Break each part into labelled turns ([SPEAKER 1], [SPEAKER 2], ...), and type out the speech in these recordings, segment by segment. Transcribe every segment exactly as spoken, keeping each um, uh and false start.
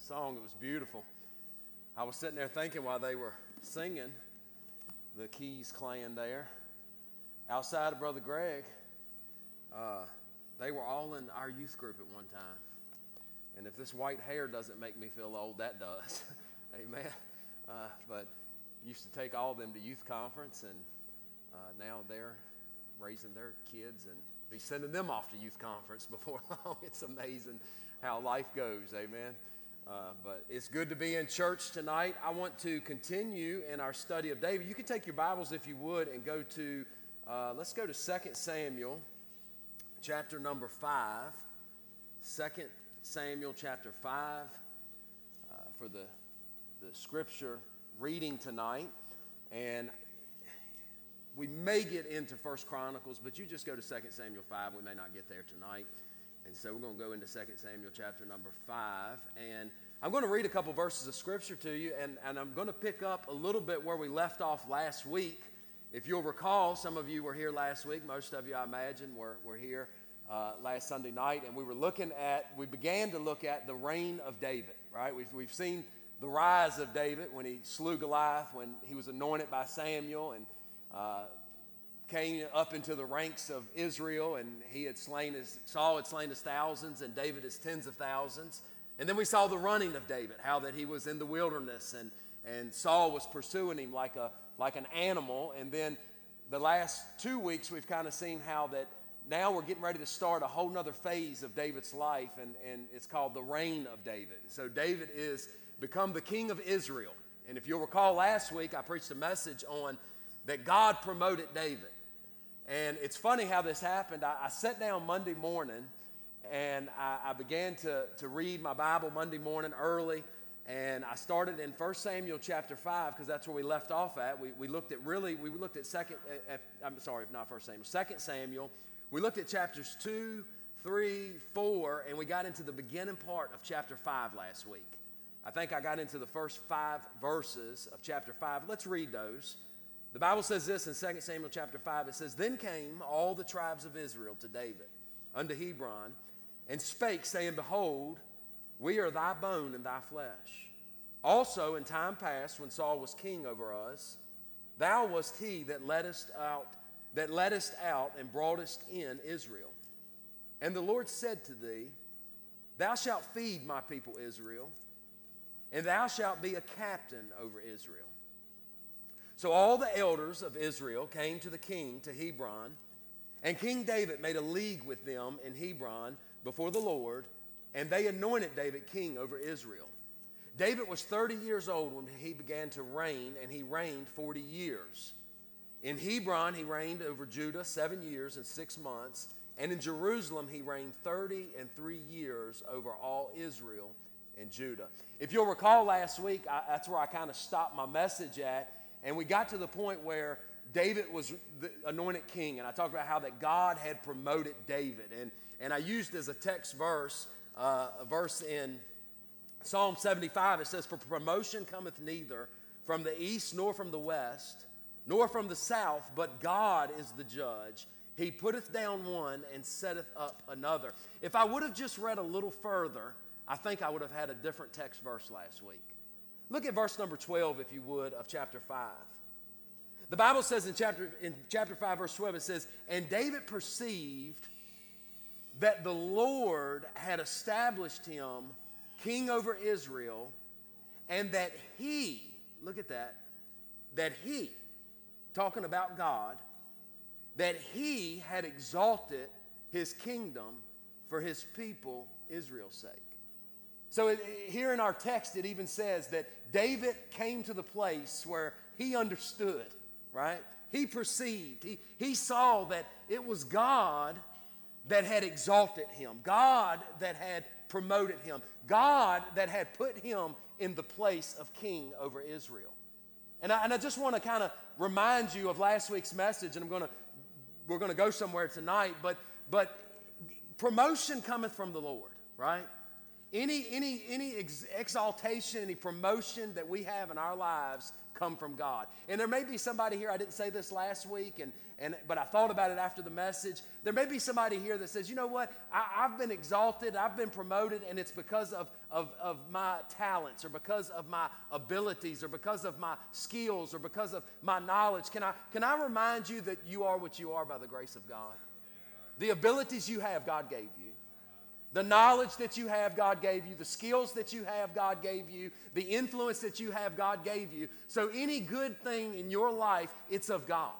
[SPEAKER 1] song. It was beautiful. I was sitting there thinking while they were singing, the Keys clan there, outside of Brother Greg, uh, they were all in our youth group at one time. And if this white hair doesn't make me feel old, that does. Amen. Uh, but used to take all of them to youth conference, and uh, now they're raising their kids and be sending them off to youth conference before long. It's amazing how life goes. Amen. Uh, but it's good to be in church tonight. I want to continue in our study of David. You can take your Bibles, if you would, and go to, uh, let's go to Second Samuel, chapter number five. Second Samuel, chapter five, uh, for the, the scripture reading tonight. And we may get into First Chronicles, but you just go to Second Samuel five. We may not get there tonight. And so we're going to go into Second Samuel chapter number five. And I'm going to read a couple verses of scripture to you, and, and I'm going to pick up a little bit where we left off last week. If you'll recall, some of you were here last week. Most of you, I imagine, were, were here uh, last Sunday night. And we were looking at, we began to look at the reign of David, right? We've, we've seen the rise of David when he slew Goliath, when he was anointed by Samuel, and uh, came up into the ranks of Israel, and he had slain his, Saul had slain his thousands, and David his tens of thousands. And then we saw the running of David, how that he was in the wilderness, and, and Saul was pursuing him like a like an animal. And then the last two weeks we've kind of seen how that now we're getting ready to start a whole nother phase of David's life, and, and it's called the reign of David. So David is become the king of Israel. And if you'll recall last week, I preached a message on that God promoted David. And it's funny how this happened. I, I sat down Monday morning, and I, I began to, to read my Bible Monday morning early. And I started in First Samuel chapter five, because that's where we left off at. We, we looked at really, we looked at second, at, I'm sorry, not First Samuel, Second Samuel. We looked at chapters two, three, four, and we got into the beginning part of chapter five last week. I think I got into the first five verses of chapter five. Let's read those. The Bible says this in Second Samuel chapter five. It says, "Then came all the tribes of Israel to David unto Hebron, and spake, saying, Behold, we are thy bone and thy flesh. Also in time past, when Saul was king over us, thou wast he that leddest out, that leddest out and broughtest in Israel. And the Lord said to thee, Thou shalt feed my people Israel, and thou shalt be a captain over Israel. So all the elders of Israel came to the king to Hebron, and King David made a league with them in Hebron before the Lord, and they anointed David king over Israel. David was thirty years old when he began to reign, and he reigned forty years. In Hebron he reigned over Judah seven years and six months, and in Jerusalem he reigned thirty and three years over all Israel and Judah." If you'll recall last week, I, that's where I kind of stopped my message at. And we got to the point where David was the anointed king. And I talked about how that God had promoted David. And, and I used as a text verse, uh, a verse in Psalm seventy-five. It says, "For promotion cometh neither from the east nor from the west, nor from the south, but God is the judge. He putteth down one and setteth up another." If I would have just read a little further, I think I would have had a different text verse last week. Look at verse number twelve, if you would, of chapter five. The Bible says in chapter, in chapter five, verse twelve, it says, "And David perceived that the Lord had established him king over Israel, and that he," look at that, that he, talking about God, "that he had exalted his kingdom for his people Israel's sake." So it, here in our text, it even says that David came to the place where he understood, right? He perceived, he, he saw that it was God that had exalted him, God that had promoted him, God that had put him in the place of king over Israel. And I, and I just want to kind of remind you of last week's message, and I'm going to, we're going to go somewhere tonight, but, but promotion cometh from the Lord, right? Any, any, any ex- exaltation, any promotion that we have in our lives come from God. And there may be somebody here, I didn't say this last week, and, and but I thought about it after the message. There may be somebody here that says, you know what, I, I've been exalted, I've been promoted, and it's because of, of, of my talents, or because of my abilities, or because of my skills, or because of my knowledge. Can I, can I remind you that you are what you are by the grace of God? The abilities you have, God gave you. The knowledge that you have, God gave you. The skills that you have, God gave you. The influence that you have, God gave you. So any good thing in your life, it's of God.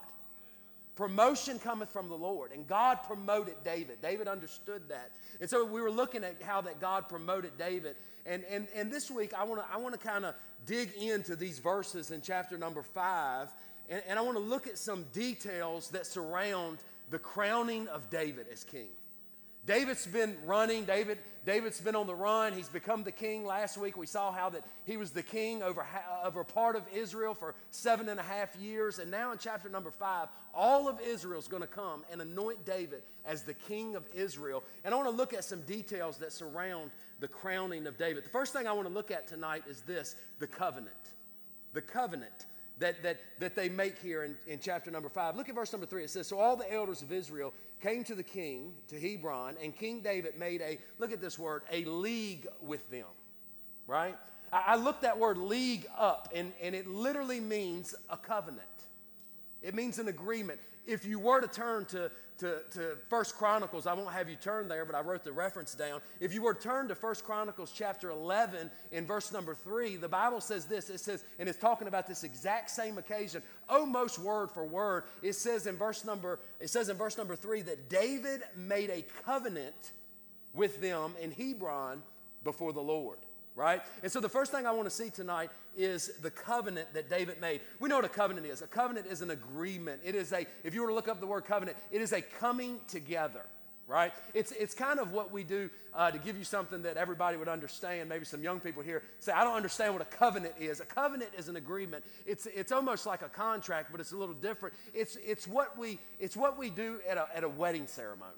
[SPEAKER 1] Promotion cometh from the Lord. And God promoted David. David understood that. And so we were looking at how that God promoted David. And, and, and this week, I want to I want to kind of dig into these verses in chapter number five. And, and I want to look at some details that surround the crowning of David as king. David's been running. David, David's been on the run. He's become the king. Last week we saw how that he was the king over, over part of Israel for seven and a half years. And now in chapter number five, all of Israel's going to come and anoint David as the king of Israel. And I want to look at some details that surround the crowning of David. The first thing I want to look at tonight is this, the covenant. The covenant that, that, that they make here in, in chapter number five. Look at verse number three. It says, so all the elders of Israel came to the king, to Hebron, and King David made a, look at this word, a league with them, right? I, I looked that word league up, and, and it literally means a covenant. It means an agreement. If you were to turn to, to, to First Chronicles, I won't have you turn there, but I wrote the reference down. If you were to turn to First Chronicles chapter eleven in verse number three, the Bible says this. It says, and it's talking about this exact same occasion, almost word for word. It says in verse number, it says in verse number three that David made a covenant with them in Hebron before the Lord. Right? And so the first thing I want to see tonight is the covenant that David made. We know what a covenant is. A covenant is an agreement. It is a, if you were to look up the word covenant, it is a coming together, right? It's, it's kind of what we do uh, to give you something that everybody would understand. Maybe some young people here say, I don't understand what a covenant is. A covenant is an agreement. It's, it's almost like a contract, but it's a little different. It's, it's, what, we, it's what we do at a, at a wedding ceremony.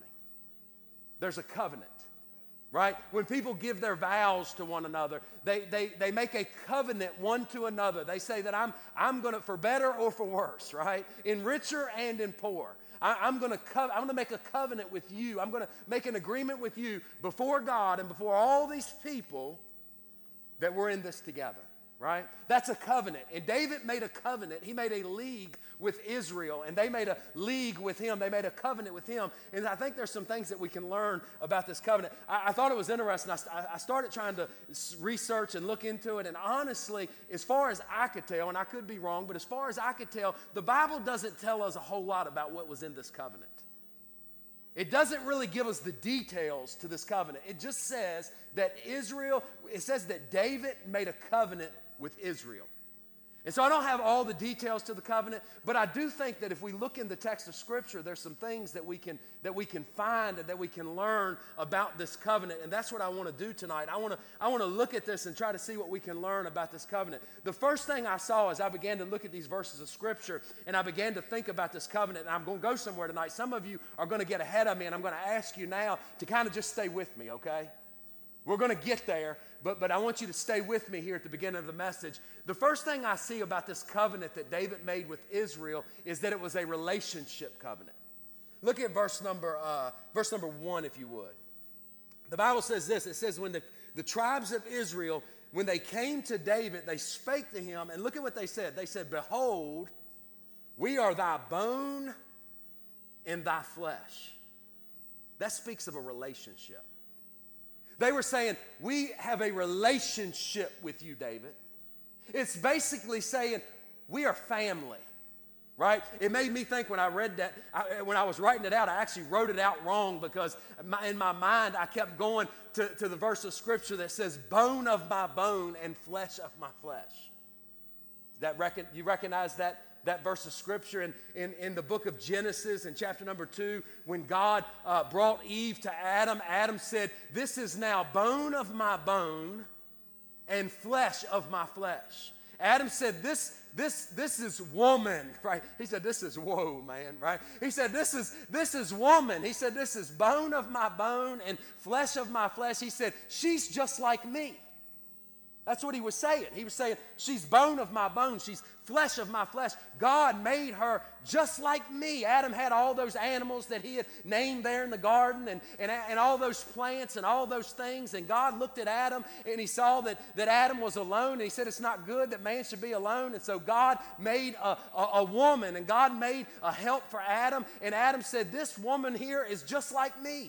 [SPEAKER 1] There's a covenant. Right? When people give their vows to one another, they, they, they make a covenant one to another. They say that I'm, I'm going to, for better or for worse, right? In richer and in poor. I, I'm going to co- I'm going to make a covenant with you. I'm going to make an agreement with you before God and before all these people that we're in this together. Right? That's a covenant. And David made a covenant. He made a league with Israel, and they made a league with him. They made a covenant with him. And I think there's some things that we can learn about this covenant. I, I thought it was interesting. I, I started trying to research and look into it. And honestly, as far as I could tell, and I could be wrong, but as far as I could tell, the Bible doesn't tell us a whole lot about what was in this covenant. It doesn't really give us the details to this covenant. It just says that Israel, it says that David made a covenant with Israel. And so I don't have all the details to the covenant, but I do think that if we look in the text of Scripture, there's some things that we can that we can find and that we can learn about this covenant. And that's what I want to do tonight. I want to I want to look at this and try to see what we can learn about this covenant. The first thing I saw as I began to look at these verses of Scripture and I began to think about this covenant, and I'm going to go somewhere tonight. Some of you are going to get ahead of me, and I'm going to ask you now to kind of just stay with me, okay? We're going to get there, but, but I want you to stay with me here at the beginning of the message. The first thing I see about this covenant that David made with Israel is that it was a relationship covenant. Look at verse number, uh, verse number one, if you would. The Bible says this. It says, when the, the tribes of Israel, when they came to David, they spake to him, and look at what they said. They said, behold, we are thy bone and thy flesh. That speaks of a relationship. They were saying, we have a relationship with you, David. It's basically saying, we are family, right? It made me think when I read that, I, when I was writing it out, I actually wrote it out wrong because my, in my mind, I kept going to, to the verse of Scripture that says, bone of my bone and flesh of my flesh. That reckon, you recognize that? That verse of Scripture in, in, in the book of Genesis in chapter number two, when God uh, brought Eve to Adam, Adam said, this is now bone of my bone and flesh of my flesh. Adam said, this, this, this is woman, right? He said, this is whoa, man, right? He said, this is, this is woman. He said, this is bone of my bone and flesh of my flesh. He said, she's just like me. That's what he was saying. He was saying, she's bone of my bone. She's flesh of my flesh. God made her just like me. Adam had all those animals that he had named there in the garden and, and, and all those plants and all those things. And God looked at Adam and he saw that, that Adam was alone. And he said, it's not good that man should be alone. And so God made a, a, a woman, and God made a help for Adam. And Adam said, this woman here is just like me.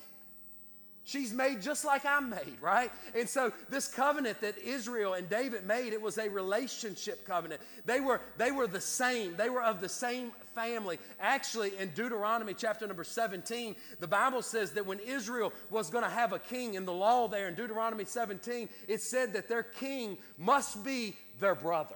[SPEAKER 1] She's made just like I'm made, right? And so this covenant that Israel and David made, it was a relationship covenant. They were, they were the same. They were of the same family. Actually, in Deuteronomy chapter number seventeen, the Bible says that when Israel was going to have a king, in the law there in Deuteronomy seventeen, it said that their king must be their brother.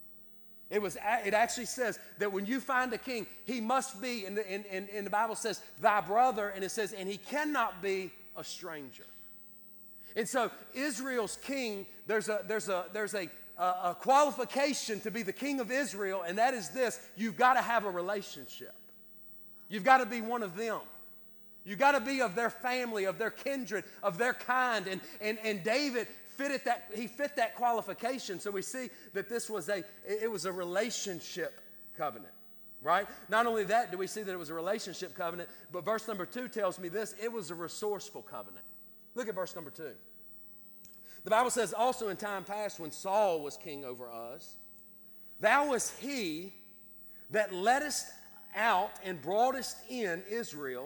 [SPEAKER 1] It was. It actually says that when you find a king, he must be, and the, and, and, and the Bible says, thy brother, and it says, and he cannot be a stranger. And so Israel's king, there's a there's a there's a, a, a qualification to be the king of Israel, and that is this: you've got to have a relationship. You've got to be one of them. You've got to be of their family, of their kindred, of their kind. And and and David fitted that, he fit that qualification. So we see that this was a it was a relationship covenant. Right? Not only that do we see that it was a relationship covenant, but verse number two tells me this: it was a resourceful covenant. Look at verse number two. The Bible says, also in time past when Saul was king over us, thou wast he that leddest out and broughtest in Israel,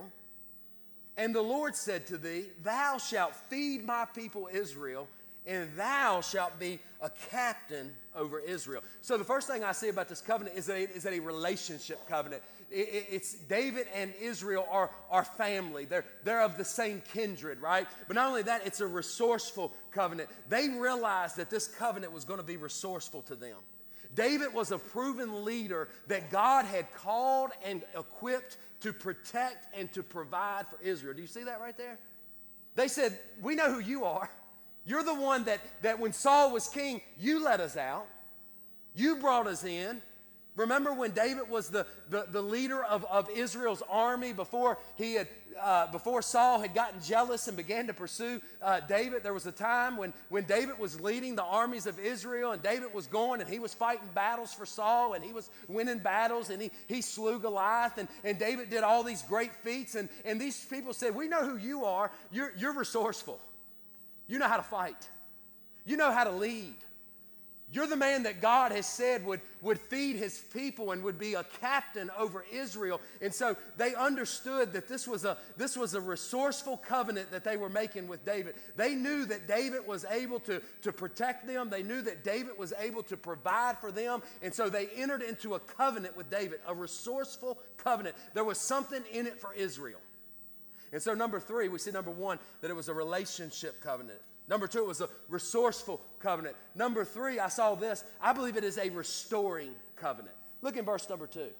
[SPEAKER 1] and the Lord said to thee, thou shalt feed my people Israel, and thou shalt be a captain over Israel. So the first thing I see about this covenant is that it is a relationship covenant. It, it, it's David and Israel are, are family. They're, they're of the same kindred, right? But not only that, it's a resourceful covenant. They realized that this covenant was going to be resourceful to them. David was a proven leader that God had called and equipped to protect and to provide for Israel. Do you see that right there? They said, we know who you are. You're the one that, that when Saul was king, you let us out. You brought us in. Remember when David was the, the, the leader of, of Israel's army before he had uh, before Saul had gotten jealous and began to pursue uh, David? There was a time when, when David was leading the armies of Israel, and David was going and he was fighting battles for Saul, and he was winning battles, and he, he slew Goliath, and, and David did all these great feats, and, and these people said, we know who you are. You're, you're resourceful. You know how to fight. You know how to lead. You're the man that God has said would, would feed his people and would be a captain over Israel. And so they understood that this was a, this was a resourceful covenant that they were making with David. They knew that David was able to, to protect them. They knew that David was able to provide for them. And so they entered into a covenant with David, a resourceful covenant. There was something in it for Israel. And so number three, we see number one, that it was a relationship covenant. Number two, it was a resourceful covenant. Number three, I saw this. I believe it is a restoring covenant. Look in verse number two.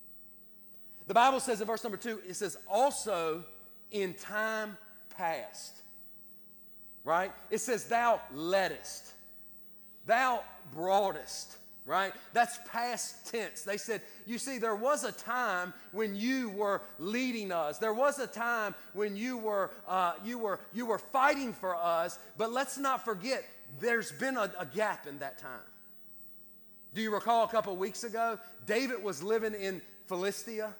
[SPEAKER 1] The Bible says in verse number two, it says, also in time past. Right? It says, thou leddest. Thou broughtest. Right? That's past tense. They said, you see, there was a time when you were leading us. There was a time when you were uh, you were you were fighting for us. But let's not forget, there's been a, a gap in that time. Do you recall a couple weeks ago, David was living in Philistia?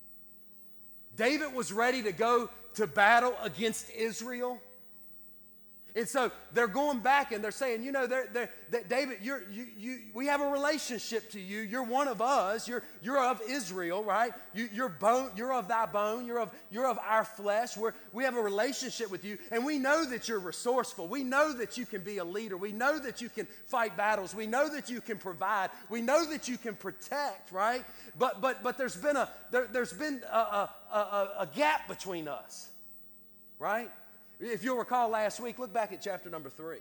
[SPEAKER 1] David was ready to go to battle against Israel. And so they're going back and they're saying, you know, they're, they're, that David, you're, you, you, we have a relationship to you. You're one of us. You're, you're of Israel, right? You, you're, bone, you're of thy bone. You're of, you're of our flesh. We're, we have a relationship with you. And we know that you're resourceful. We know that you can be a leader. We know that you can fight battles. We know that you can provide. We know that you can protect, right? But, but, but there's been, a, there, there's been a, a, a, a gap between us, right? If you'll recall last week, look back at chapter number three.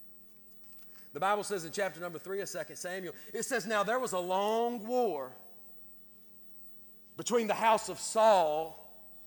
[SPEAKER 1] The Bible says in chapter number three of Second Samuel, it says, now there was a long war between the house of Saul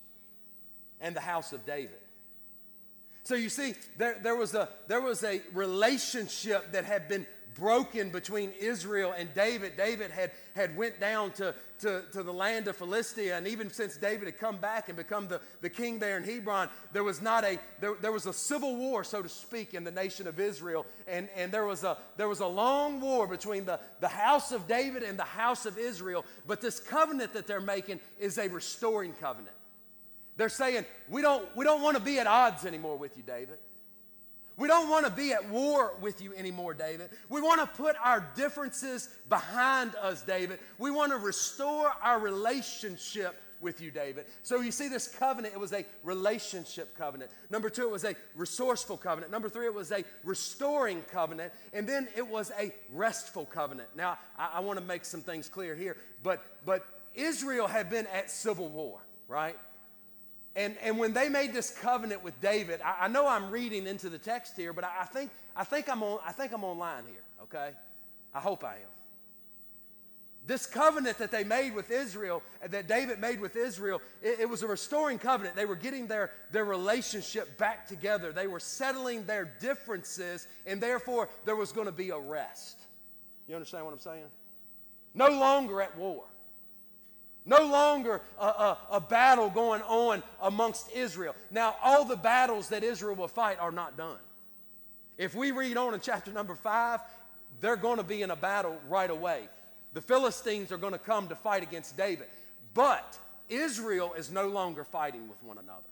[SPEAKER 1] and the house of David. So you see, there, there, was a, there was a relationship that had been broken between Israel and David. David had, had went down to, to, to the land of Philistia, and even since David had come back and become the, the king there in Hebron, there was not a there, there was a civil war, so to speak, in the nation of Israel. And, and there was a there was a long war between the, the house of David and the house of Israel. But this covenant that they're making is a restoring covenant. They're saying, we don't, we don't want to be at odds anymore with you, David. We don't want to be at war with you anymore, David. We want to put our differences behind us, David. We want to restore our relationship with you, David. So you see this covenant, it was a relationship covenant. Number two, it was a resourceful covenant. Number three, it was a restoring covenant. And then it was a restful covenant. Now, I, I want to make some things clear here. But, but Israel had been at civil war, right? And, and when they made this covenant with David, I, I know I'm reading into the text here, but I, I think I think I'm on I think I'm online here, okay? I hope I am. This covenant that they made with Israel, that David made with Israel, it, it was a restoring covenant. They were getting their, their relationship back together. They were settling their differences, and therefore there was going to be a rest. You understand what I'm saying? No longer at war. No longer a, a, a battle going on amongst Israel. Now, all the battles that Israel will fight are not done. If we read on in chapter number five, they're going to be in a battle right away. The Philistines are going to come to fight against David. But Israel is no longer fighting with one another.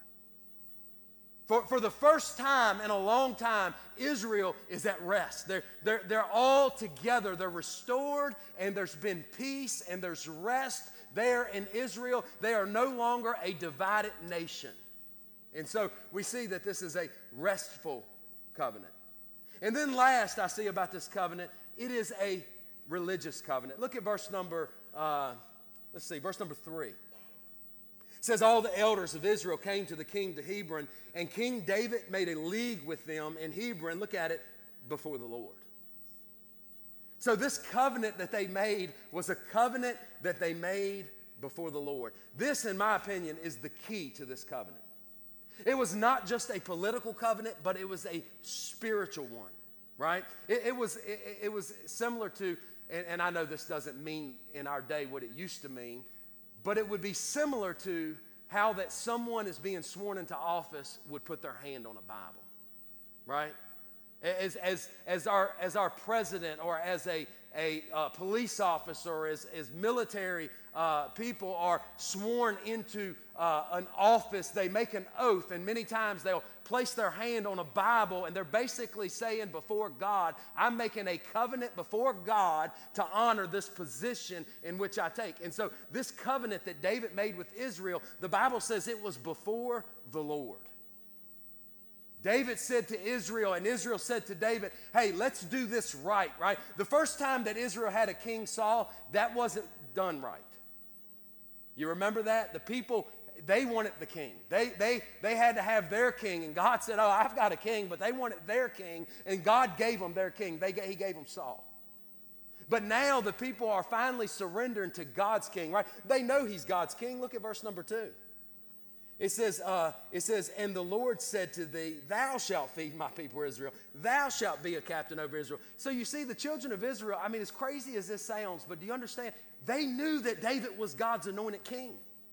[SPEAKER 1] For, for the first time in a long time, Israel is at rest. They're, they're, they're all together. They're restored, and there's been peace, and there's rest there in Israel. They are no longer a divided nation. And so we see that this is a restful covenant. And then last I see about this covenant, it is a religious covenant. Look at verse number, uh, let's see, verse number three. It says, all the elders of Israel came to the king to Hebron, and King David made a league with them in Hebron, look at it, before the Lord. So this covenant that they made was a covenant that they made before the Lord. This, in my opinion, is the key to this covenant. It was not just a political covenant, but it was a spiritual one, right? It, it was, it, it was similar to, and, and I know this doesn't mean in our day what it used to mean, but it would be similar to how that someone is being sworn into office would put their hand on a Bible, right? As, as, as, our, as our president or as a, a uh, police officer or as, as military uh, people are sworn into uh, an office, they make an oath, and many times they'll place their hand on a Bible, and they're basically saying before God, I'm making a covenant before God to honor this position in which I take. And so this covenant that David made with Israel, the Bible says it was before the Lord. David said to Israel, and Israel said to David, hey, let's do this right, right? The first time that Israel had a king, Saul, that wasn't done right. You remember that? The people, they wanted the king. They, they, they had to have their king, and God said, oh, I've got a king, but they wanted their king, and God gave them their king. They, he gave them Saul. But now the people are finally surrendering to God's king, right? They know he's God's king. Look at verse number two. It says, uh, it says, and the Lord said to thee, thou shalt feed my people Israel. Thou shalt be a captain over Israel. So you see, the children of Israel, I mean, as crazy as this sounds, but do you understand? They knew that David was God's anointed king.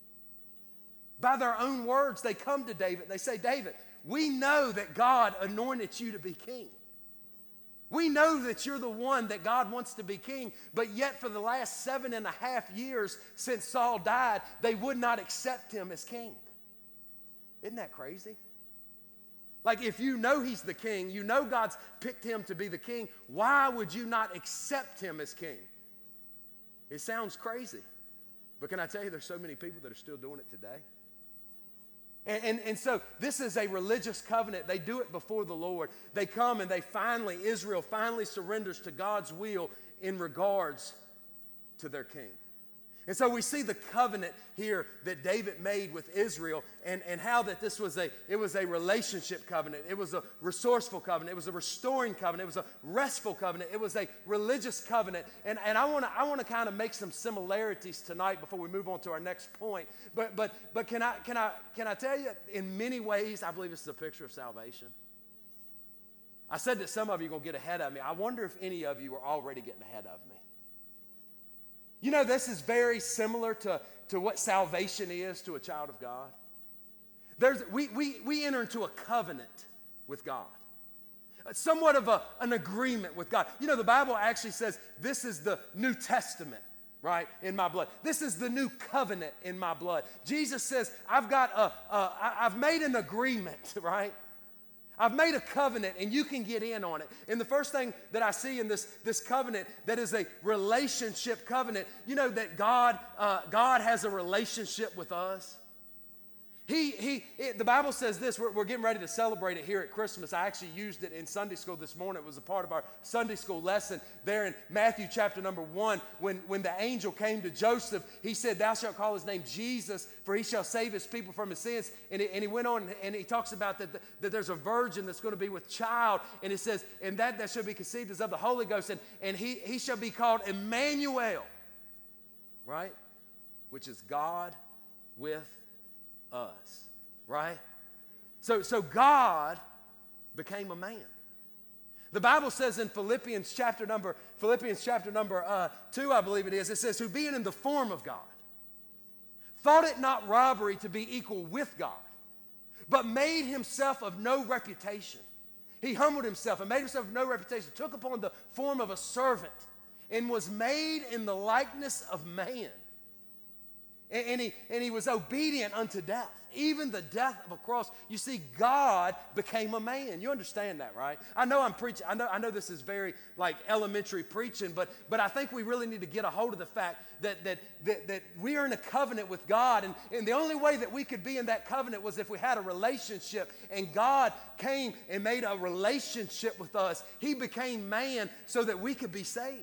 [SPEAKER 1] By their own words, they come to David. They say, David, we know that God anointed you to be king. We know that you're the one that God wants to be king, but yet for the last seven and a half years since Saul died, they would not accept him as king. Isn't that crazy? Like, if you know he's the king, you know God's picked him to be the king, why would you not accept him as king? It sounds crazy, but can I tell you, there's so many people that are still doing it today. And, and, and so this is a religious covenant. They do it before the Lord. They come and they finally, Israel finally surrenders to God's will in regards to their king. And so we see the covenant here that David made with Israel, and, and how that this was a, it was a relationship covenant. It was a resourceful covenant. It was a restoring covenant. It was a restful covenant. It was a religious covenant. And, and I want to I want to kind of make some similarities tonight before we move on to our next point. But but but can I can I can I tell you, in many ways, I believe this is a picture of salvation. I said that some of you are going to get ahead of me. I wonder if any of you are already getting ahead of me. You know, this is very similar to, to what salvation is to a child of God. There's, we, we, we enter into a covenant with God. Somewhat of a, an agreement with God. You know, the Bible actually says this is the New Testament, right, in my blood. This is the new covenant in my blood. Jesus says, I've got a, a I've made an agreement, right? I've made a covenant and you can get in on it. And the first thing that I see in this, this covenant that is a relationship covenant, you know that God, uh, God has a relationship with us. He, he, it, the Bible says this, we're, we're getting ready to celebrate it here at Christmas. I actually used it in Sunday school this morning. It was a part of our Sunday school lesson there in Matthew chapter number one. When, when the angel came to Joseph, he said, thou shalt call his name Jesus, for he shall save his people from his sins. And he, and he went on and he talks about that, that there's a virgin that's going to be with child. And it says, and that that shall be conceived as of the Holy Ghost. And, and he, he shall be called Emmanuel, right? Which is God with us, right? So, so God became a man. The Bible says in Philippians chapter number, Philippians chapter number uh, two, I believe it is, it says, who being in the form of God, thought it not robbery to be equal with God, but made himself of no reputation. He humbled himself and made himself of no reputation, took upon the form of a servant, and was made in the likeness of man. And, and, he, and he was obedient unto death, even the death of a cross. You see, God became a man. You understand that, right? I know I'm preaching. I know, I know this is very like elementary preaching, but, but I think we really need to get a hold of the fact that, that, that, that we are in a covenant with God. And, and the only way that we could be in that covenant was if we had a relationship. And God came and made a relationship with us. He became man so that we could be saved.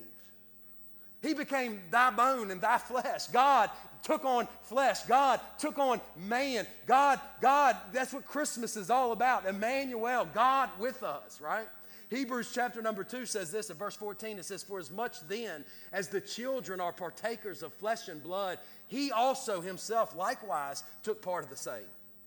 [SPEAKER 1] He became thy bone and thy flesh. God took on flesh. God took on man. God, God, that's what Christmas is all about. Emmanuel, God with us, right? Hebrews chapter number two says this in verse fourteen. It says, for as much then as the children are partakers of flesh and blood, he also himself likewise took part of the same.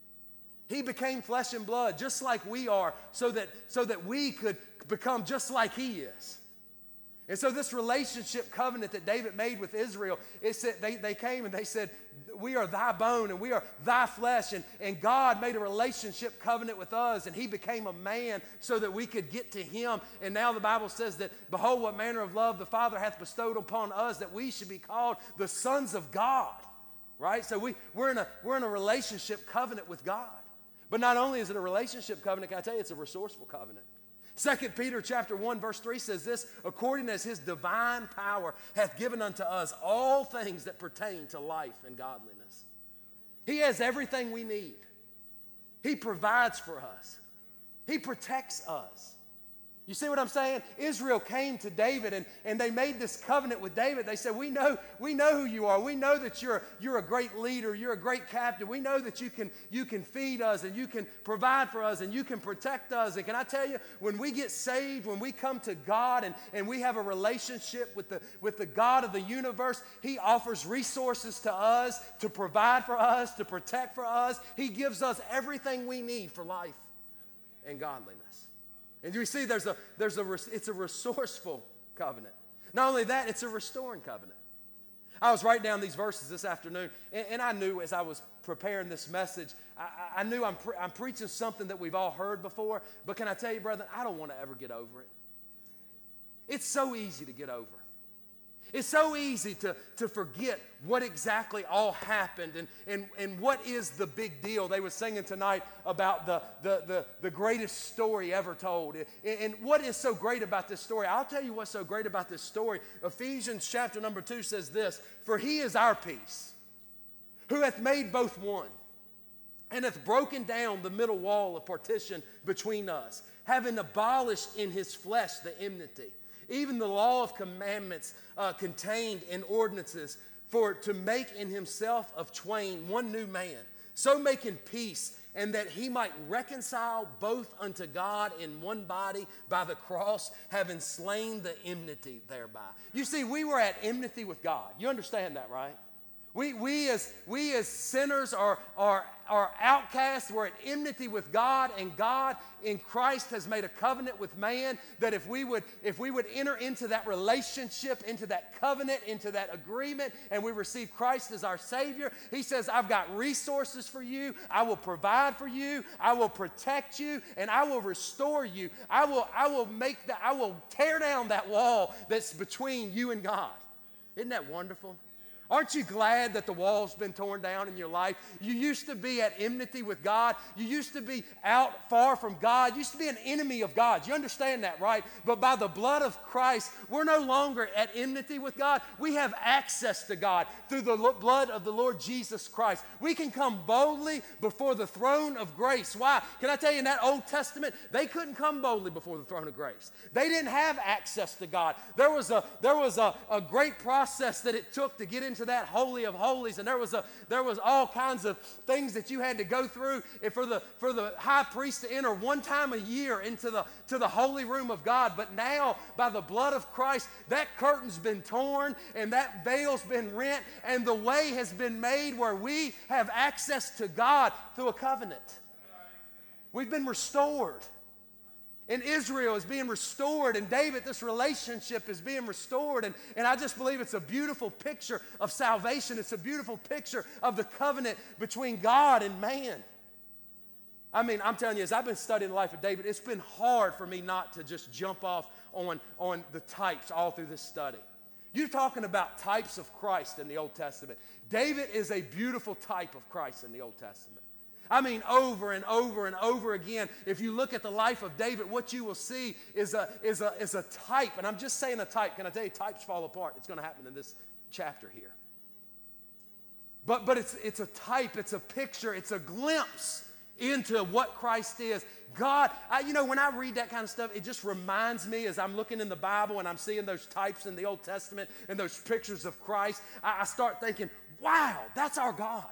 [SPEAKER 1] He became flesh and blood just like we are so that, so that we could become just like he is. And so this relationship covenant that David made with Israel, it said they, they came and they said, we are thy bone and we are thy flesh. And, and God made a relationship covenant with us, and he became a man so that we could get to him. And now the Bible says that, behold, what manner of love the Father hath bestowed upon us, that we should be called the sons of God, right? So we, we're, in a, we're in a relationship covenant with God. But not only is it a relationship covenant, can I tell you, it's a resourceful covenant. Second Peter chapter one verse three says this, according as his divine power hath given unto us all things that pertain to life and godliness. He has everything we need. He provides for us. He protects us. You see what I'm saying? Israel came to David and, and they made this covenant with David. They said, we know, we know who you are. We know that you're, you're a great leader. You're a great captain. We know that you can, you can feed us and you can provide for us and you can protect us. And can I tell you, when we get saved, when we come to God and, and we have a relationship with the, with the God of the universe, he offers resources to us to provide for us, to protect for us. He gives us everything we need for life and godliness. And you see, there's a, there's a, it's a resourceful covenant. Not only that, it's a restoring covenant. I was writing down these verses this afternoon, and, and I knew as I was preparing this message, I, I knew I'm, pre- I'm preaching something that we've all heard before, but can I tell you, brother, I don't want to ever get over it. It's so easy to get over. It's so easy to, to forget what exactly all happened and, and, and what is the big deal. They were singing tonight about the, the, the, the greatest story ever told. And, and what is so great about this story? I'll tell you what's so great about this story. Ephesians chapter number two says this, for he is our peace, who hath made both one, and hath broken down the middle wall of partition between us, having abolished in his flesh the enmity, even the law of commandments uh, contained in ordinances, for to make in himself of twain one new man, so making peace, and that he might reconcile both unto God in one body by the cross, having slain the enmity thereby. You see, we were at enmity with God. You understand that, right? We, we, as, we as sinners are, are, are outcasts. We're at enmity with God, and God in Christ has made a covenant with man that if we would, if we would enter into that relationship, into that covenant, into that agreement, and we receive Christ as our Savior, He says, I've got resources for you. I will provide for you. I will protect you, and I will restore you. I will, I will make that, I will tear down that wall that's between you and God. Isn't that wonderful? Aren't you glad that the wall's been torn down in your life? You used to be at enmity with God. You used to be out far from God. You used to be an enemy of God. You understand that, right? But by the blood of Christ, we're no longer at enmity with God. We have access to God through the blood of the Lord Jesus Christ. We can come boldly before the throne of grace. Why? Can I tell you, in that Old Testament, they couldn't come boldly before the throne of grace. They didn't have access to God. There was a, there was a, a great process that it took to get into that Holy of Holies, and there was a there was all kinds of things that you had to go through and for the for the high priest to enter one time a year into the to the holy room of God. But now, by the blood of Christ, that curtain's been torn and that veil's been rent, and the way has been made where we have access to God through a covenant. We've been restored. And Israel is being restored, and David, this relationship is being restored. And, and I just believe it's a beautiful picture of salvation. It's a beautiful picture of the covenant between God and man. I mean, I'm telling you, as I've been studying the life of David, it's been hard for me not to just jump off on, on the types all through this study. You're talking about types of Christ in the Old Testament. David is a beautiful type of Christ in the Old Testament. I mean, over and over and over again, if you look at the life of David, what you will see is a, is a, is a type. And I'm just saying a type. Can I tell you, types fall apart. It's going to happen in this chapter here. But, but it's, it's a type, it's a picture, it's a glimpse into what Christ is. God, I, you know, when I read that kind of stuff, it just reminds me as I'm looking in the Bible and I'm seeing those types in the Old Testament and those pictures of Christ, I, I start thinking, wow, that's our God.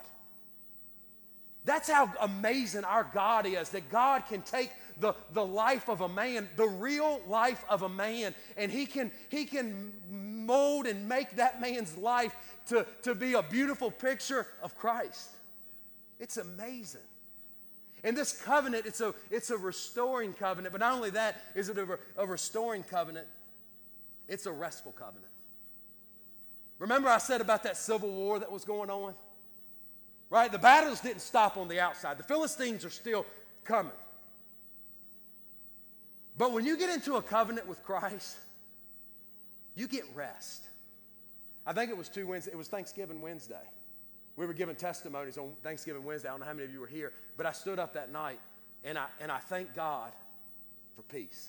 [SPEAKER 1] That's how amazing our God is, that God can take the, the life of a man, the real life of a man, and he can, he can mold and make that man's life to, to be a beautiful picture of Christ. It's amazing. And this covenant, it's a, it's a restoring covenant, but not only that, is it a, a restoring covenant, it's a restful covenant. Remember I said about that civil war that was going on? Right? The battles didn't stop on the outside. The Philistines are still coming. But when you get into a covenant with Christ, you get rest. I think it was two Wednesdays. It was Thanksgiving Wednesday. We were giving testimonies on Thanksgiving Wednesday. I don't know how many of you were here, but I stood up that night and I, and I thank God for peace.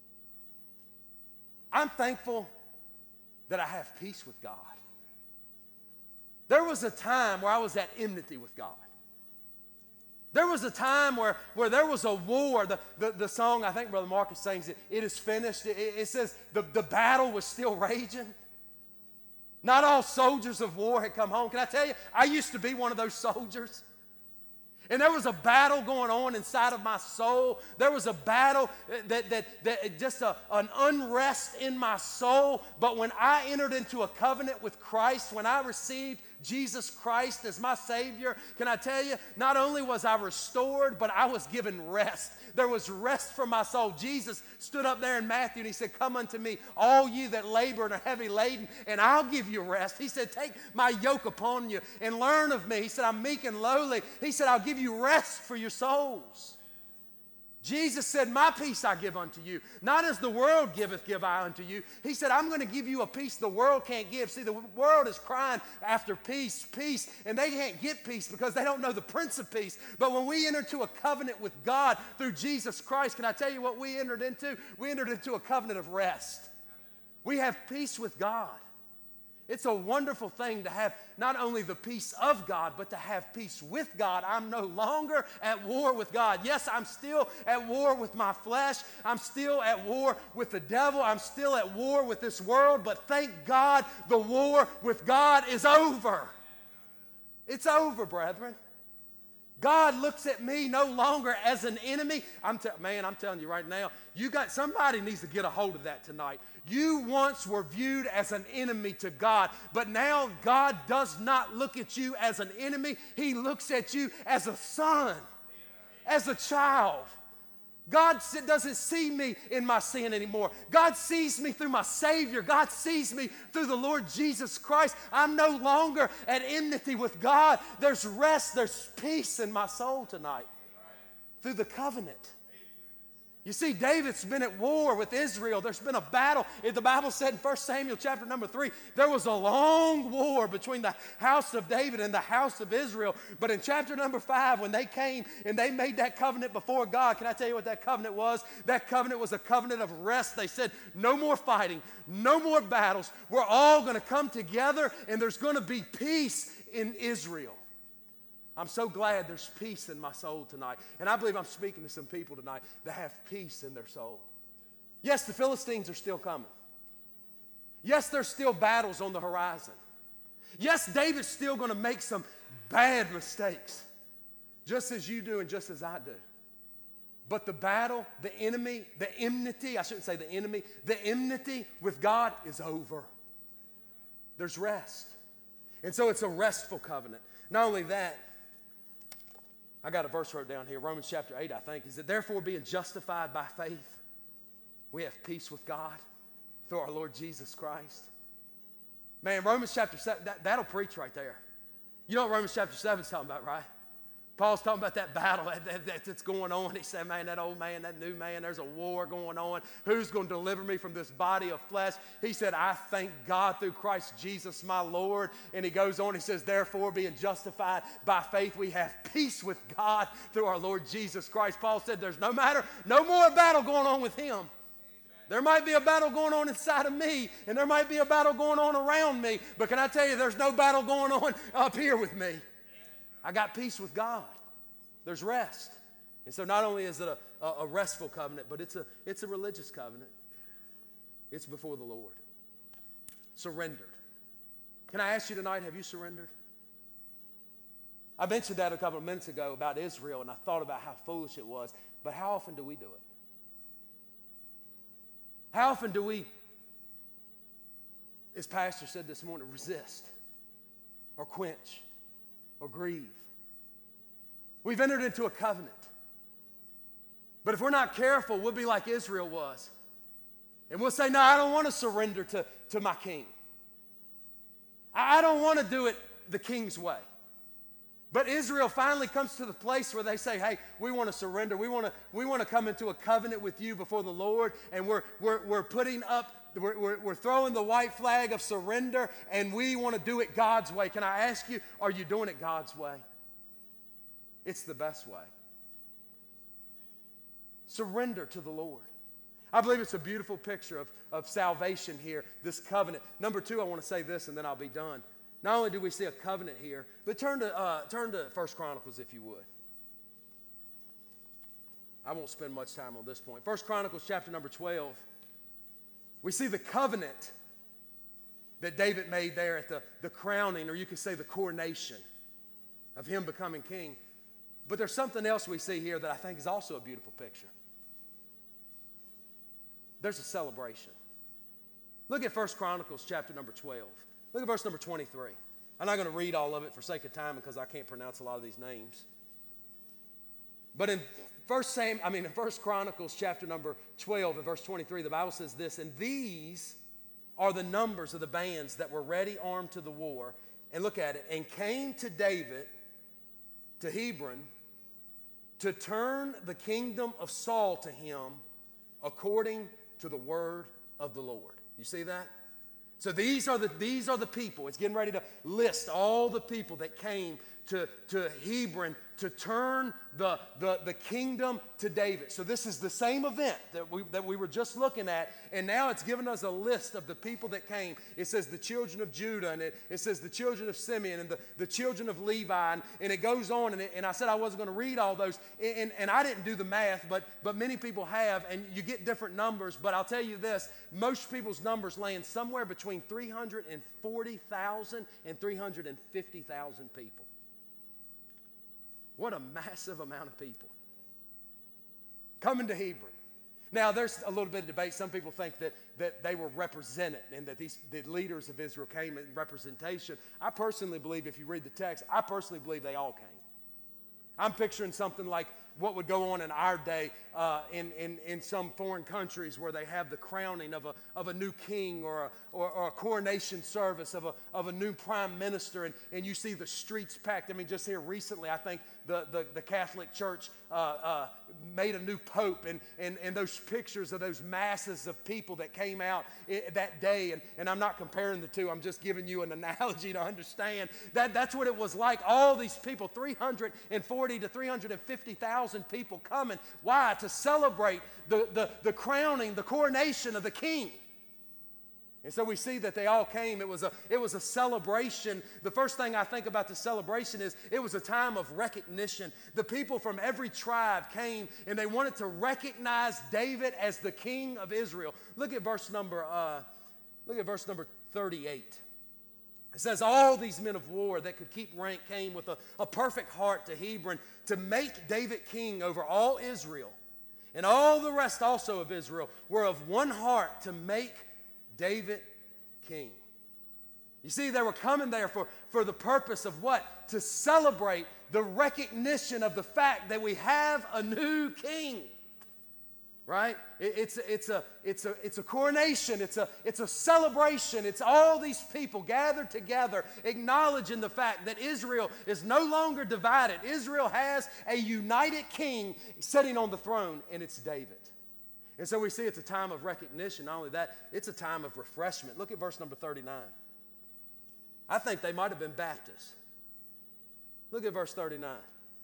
[SPEAKER 1] I'm thankful that I have peace with God. There was a time where I was at enmity with God. There was a time where, where there was a war. The, the, the song, I think Brother Marcus sings it, it is finished. It, it says the, the battle was still raging. Not all soldiers of war had come home. Can I tell you, I used to be one of those soldiers. And there was a battle going on inside of my soul. There was a battle that, that, that just a, an unrest in my soul. But when I entered into a covenant with Christ, when I received Jesus Christ as my Savior, can I tell you, not only was I restored, but I was given rest. There was rest for my soul. Jesus stood up there in Matthew and he said, come unto me, all you that labor and are heavy laden, and I'll give you rest. He said, take my yoke upon you and learn of me. He said, I'm meek and lowly. He said, I'll give you rest for your souls. Jesus said, my peace I give unto you. Not as the world giveth, give I unto you. He said, I'm going to give you a peace the world can't give. See, the world is crying after peace, peace, and they can't get peace because they don't know the Prince of Peace. But when we enter into a covenant with God through Jesus Christ, can I tell you what we entered into? We entered into a covenant of rest. We have peace with God. It's a wonderful thing to have not only the peace of God, but to have peace with God. I'm no longer at war with God. Yes, I'm still at war with my flesh. I'm still at war with the devil. I'm still at war with this world. But thank God the war with God is over. It's over, brethren. God looks at me no longer as an enemy. I'm te- man, I'm telling you right now, you got somebody needs to get a hold of that tonight. You once were viewed as an enemy to God, but now God does not look at you as an enemy. He looks at you as a son, as a child. God doesn't see me in my sin anymore. God sees me through my Savior. God sees me through the Lord Jesus Christ. I'm no longer at enmity with God. There's rest, there's peace in my soul tonight through the covenant. You see, David's been at war with Israel. There's been a battle. The Bible said in First Samuel chapter number three, there was a long war between the house of David and the house of Israel. But in chapter number five, when they came and they made that covenant before God, can I tell you what that covenant was? That covenant was a covenant of rest. They said, no more fighting, no more battles. We're all going to come together and there's going to be peace in Israel. I'm so glad there's peace in my soul tonight. And I believe I'm speaking to some people tonight that have peace in their soul. Yes, the Philistines are still coming. Yes, there's still battles on the horizon. Yes, David's still going to make some bad mistakes, just as you do and just as I do. But the battle, the enemy, the enmity, I shouldn't say the enemy, the enmity with God is over. There's rest. And so it's a restful covenant. Not only that, I got a verse wrote down here, Romans chapter eight, I think, is that therefore being justified by faith, we have peace with God through our Lord Jesus Christ. Man, Romans chapter seven, that, that'll preach right there. You know what Romans chapter seven is talking about, right? Paul's talking about that battle that, that, that's going on. He said, man, that old man, that new man, there's a war going on. Who's going to deliver me from this body of flesh? He said, I thank God through Christ Jesus my Lord. And he goes on, he says, therefore being justified by faith, we have peace with God through our Lord Jesus Christ. Paul said, there's no matter, no more battle going on with him. There might be a battle going on inside of me, and there might be a battle going on around me, but can I tell you, there's no battle going on up here with me. I got peace with God. There's rest. And so not only is it a, a, a restful covenant, but it's a, it's a religious covenant. It's before the Lord. Surrendered. Can I ask you tonight, have you surrendered? I mentioned that a couple of minutes ago about Israel, and I thought about how foolish it was, but how often do we do it? How often do we, as Pastor said this morning, resist or quench or grieve? We've entered into a covenant. But if we're not careful, we'll be like Israel was. And we'll say, no, I don't want to surrender to, to my king. I, I don't want to do it the king's way. But Israel finally comes to the place where they say, hey, we want to surrender. We want to, we want to come into a covenant with you before the Lord. And we're, we're, we're putting up, we're, we're, we're throwing the white flag of surrender. And we want to do it God's way. Can I ask you, are you doing it God's way? It's the best way. Surrender to the Lord. I believe it's a beautiful picture of, of salvation here, this covenant. Number two, I want to say this and then I'll be done. Not only do we see a covenant here, but turn to, uh, turn to First Chronicles if you would. I won't spend much time on this point. First Chronicles chapter number twelve. We see the covenant that David made there at the, the crowning, or you could say the coronation of him becoming king. But there's something else we see here that I think is also a beautiful picture. There's a celebration. Look at First Chronicles chapter number twelve. Look at verse number twenty-three. I'm not going to read all of it for sake of time because I can't pronounce a lot of these names. But in First Sam, I mean in First Chronicles chapter number twelve and verse twenty-three, the Bible says this, and these are the numbers of the bands that were ready armed to the war. And look at it, and came to David, to Hebron, to turn the kingdom of Saul to him according to the word of the Lord. You see that? So these are the, these are the people. It's getting ready to list all the people that came to, to Hebron to turn the, the, the kingdom to David. So this is the same event that we, that we were just looking at, and now it's given us a list of the people that came. It says the children of Judah, and it, it says the children of Simeon, and the, the children of Levi, and, and it goes on, and, it, and I said I wasn't going to read all those, and, and I didn't do the math, but, but many people have, and you get different numbers, but I'll tell you this, most people's numbers land somewhere between three hundred forty thousand and three hundred fifty thousand people. What a massive amount of people coming to Hebron. Now, there's a little bit of debate. Some people think that, that they were represented and that these, the leaders of Israel came in representation. I personally believe, if you read the text, I personally believe they all came. I'm picturing something like what would go on in our day uh, in, in, in some foreign countries where they have the crowning of a, of a new king or a, or, or a coronation service of a, of a new prime minister, and, and you see the streets packed. I mean, just here recently, I think the, the, the Catholic Church uh, uh, made a new pope, and, and, and those pictures of those masses of people that came out I- that day, and, and I'm not comparing the two, I'm just giving you an analogy to understand that that's what it was like. All these people, three hundred forty to three hundred fifty thousand people coming. Why? To celebrate the, the, the crowning, the coronation of the king. And so we see that they all came. It was a, it was a celebration. The first thing I think about the celebration is it was a time of recognition. The people from every tribe came and they wanted to recognize David as the king of Israel. Look at verse number, uh, look at verse number thirty-eight. It says, all these men of war that could keep rank came with a, a perfect heart to Hebron to make David king over all Israel. And all the rest also of Israel were of one heart to make David king. You see, they were coming there for, for the purpose of what? To celebrate the recognition of the fact that we have a new king. Right? It, it's, a, it's, a, it's, a, it's a coronation. It's a, it's a celebration. It's all these people gathered together acknowledging the fact that Israel is no longer divided. Israel has a united king sitting on the throne, and it's David. And so we see it's a time of recognition. Not only that, it's a time of refreshment. Look at verse number thirty-nine. I think they might have been Baptists. Look at verse thirty-nine.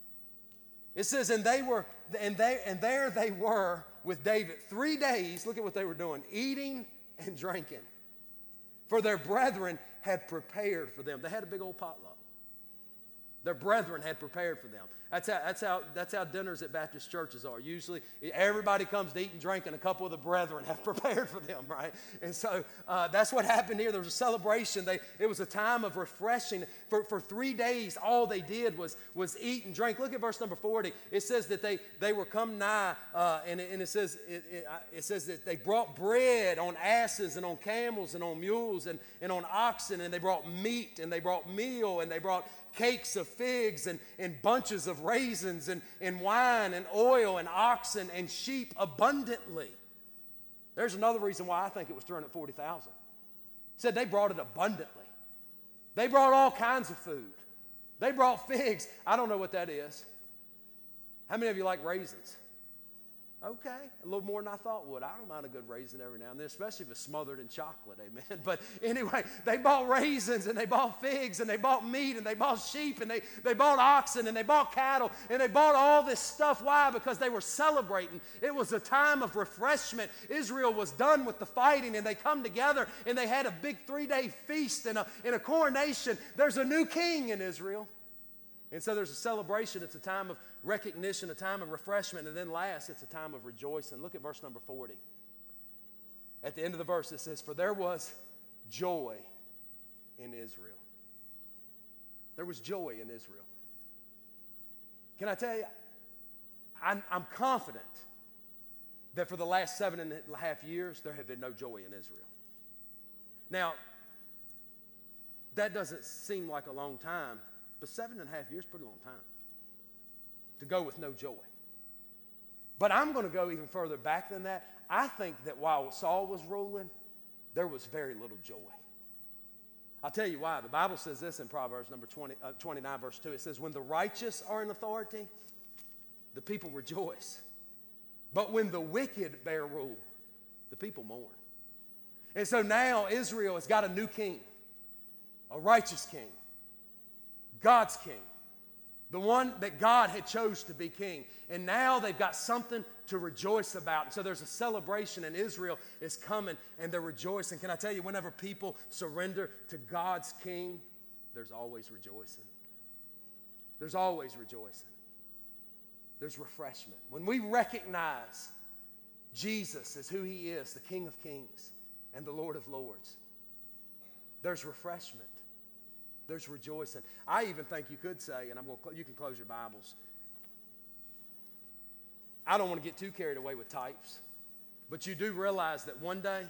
[SPEAKER 1] It says, and they were, and they, and there they were with David three days. Look at what they were doing, eating and drinking. For their brethren had prepared for them. They had a big old potluck. Their brethren had prepared for them. That's how, that's how, that's how dinners at Baptist churches are. Usually everybody comes to eat and drink, and a couple of the brethren have prepared for them, right? And so uh, that's what happened here. There was a celebration. They, it was a time of refreshing. For, for three days, all they did was, was eat and drink. Look at verse number forty. It says that they, they were come nigh, uh, and, it, and it, says, it, it, it says that they brought bread on asses and on camels and on mules and, and on oxen, and they brought meat and they brought meal and they brought cakes of figs and, and bunches of raisins and, and wine and oil and oxen and sheep abundantly. There's another reason why I think it was three hundred forty thousand. He said they brought it abundantly. They brought all kinds of food. They brought figs. I don't know what that is. How many of you like raisins? Okay, a little more than I thought would. I don't mind a good raisin every now and then, especially if it's smothered in chocolate, amen. But anyway, they bought raisins and they bought figs and they bought meat and they bought sheep and they, they bought oxen and they bought cattle and they bought all this stuff. Why? Because they were celebrating. It was a time of refreshment. Israel was done with the fighting, and they come together and they had a big three-day feast and a, and a coronation. There's a new king in Israel. And so there's a celebration. It's a time of recognition, a time of refreshment, and then last, it's a time of rejoicing. Look at verse number forty. At the end of the verse, it says, for there was joy in Israel. There was joy in Israel. Can I tell you, I'm, I'm confident that for the last seven and a half years, there have been no joy in Israel. Now, that doesn't seem like a long time, but seven and a half years is a pretty long time to go with no joy. But I'm going to go even further back than that. I think that while Saul was ruling, there was very little joy. I'll tell you why. The Bible says this in Proverbs number twenty, uh, twenty-nine, verse two. It says, when the righteous are in authority, the people rejoice. But when the wicked bear rule, the people mourn. And so now Israel has got a new king, a righteous king, God's king, the one that God had chose to be king. And now they've got something to rejoice about. And so there's a celebration, and Israel is coming, and they're rejoicing. Can I tell you, whenever people surrender to God's king, there's always rejoicing. There's always rejoicing. There's refreshment. When we recognize Jesus as who he is, the King of Kings and the Lord of Lords, there's refreshment. there's rejoicing. I even think you could say, and I'm going to, you can close your Bibles. I don't want to get too carried away with types, but you do realize that one day,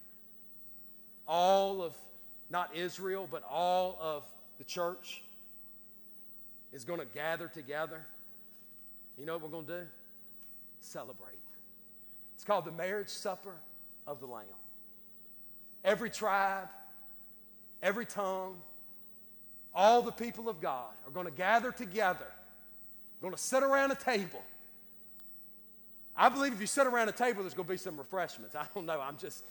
[SPEAKER 1] all of, not Israel, but all of the church is going to gather together. You know what we're going to do? Celebrate. It's called the marriage supper of the Lamb. Every tribe, every tongue, all the people of God are going to gather together, going to sit around a table. I believe if you sit around a table, there's going to be some refreshments. I don't know. I'm just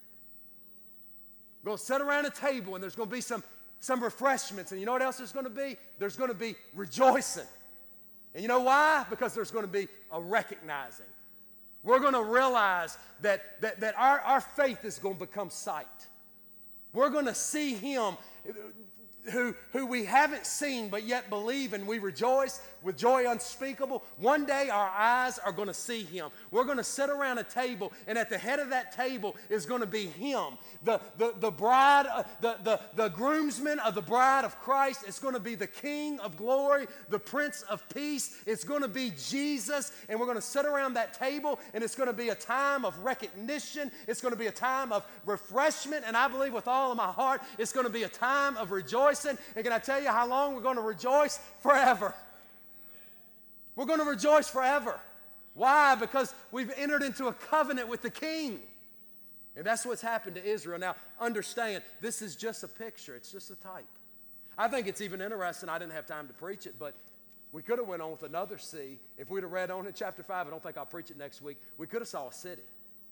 [SPEAKER 1] going to sit around a table, and there's going to be some, some refreshments. And you know what else there's going to be? There's going to be rejoicing. And you know why? Because there's going to be a recognizing. We're going to realize that, that, that our, our faith is going to become sight. We're going to see Him who, who we haven't seen but yet believe, and we rejoice with joy unspeakable. One day our eyes are going to see Him. We're going to sit around a table, and at the head of that table is going to be Him. The, the, the bride, uh, the, the, the groomsman of the bride of Christ. It's going to be the King of glory, the Prince of peace. It's going to be Jesus, and we're going to sit around that table, and it's going to be a time of recognition. It's going to be a time of refreshment, and I believe with all of my heart, it's going to be a time of rejoicing. And can I tell you how long we're going to rejoice? Forever. We're going to rejoice forever. Why? Because we've entered into a covenant with the King. And that's what's happened to Israel. Now, understand, this is just a picture. It's just a type. I think it's even interesting. I didn't have time to preach it, but we could have went on with another sea. If we'd have read on in chapter five, I don't think I'll preach it next week, we could have saw a city.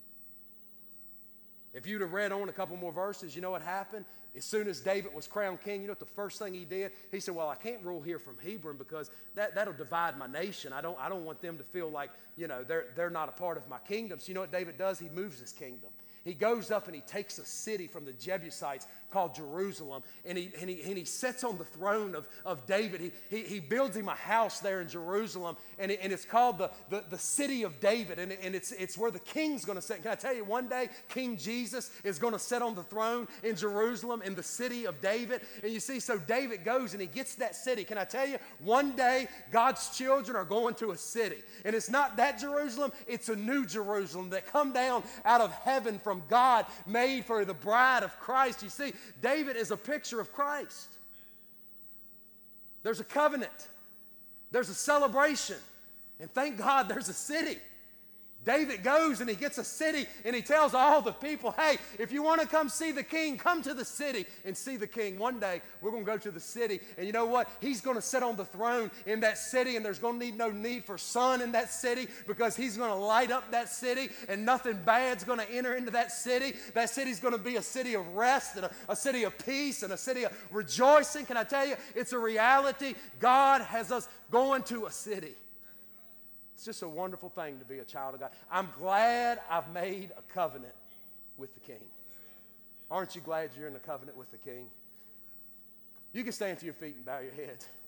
[SPEAKER 1] If you'd have read on a couple more verses, you know what happened? As soon as David was crowned king, you know what the first thing he did? He said, well, I can't rule here from Hebron because that, that'll divide my nation. I don't, I don't want them to feel like, you know, they're, they're not a part of my kingdom. So you know what David does? He moves his kingdom. He goes up and he takes a city from the Jebusites called Jerusalem, and he, and he, and he sits on the throne of, of David. He, he, he builds him a house there in Jerusalem, and, it, and it's called the, the, the city of David, and, and it's, it's where the king's going to sit. Can I tell you, one day, King Jesus is going to sit on the throne in Jerusalem in the city of David. And you see, so David goes and he gets that city. Can I tell you, one day, God's children are going to a city. And it's not that Jerusalem, it's a new Jerusalem that come down out of heaven from God, made for the bride of Christ. You see, David is a picture of Christ. There's a covenant. There's a celebration. And thank God there's a city. David goes and he gets a city and he tells all the people, hey, if you want to come see the king, come to the city and see the king. One day we're going to go to the city, and you know what? He's going to sit on the throne in that city, and there's going to need no need for sun in that city because he's going to light up that city, and nothing bad's going to enter into that city. That city's going to be a city of rest and a, a city of peace and a city of rejoicing. Can I tell you, it's a reality. God has us going to a city. It's just a wonderful thing to be a child of God. I'm glad I've made a covenant with the King. Aren't you glad you're in a covenant with the King? You can stand to your feet and bow your heads.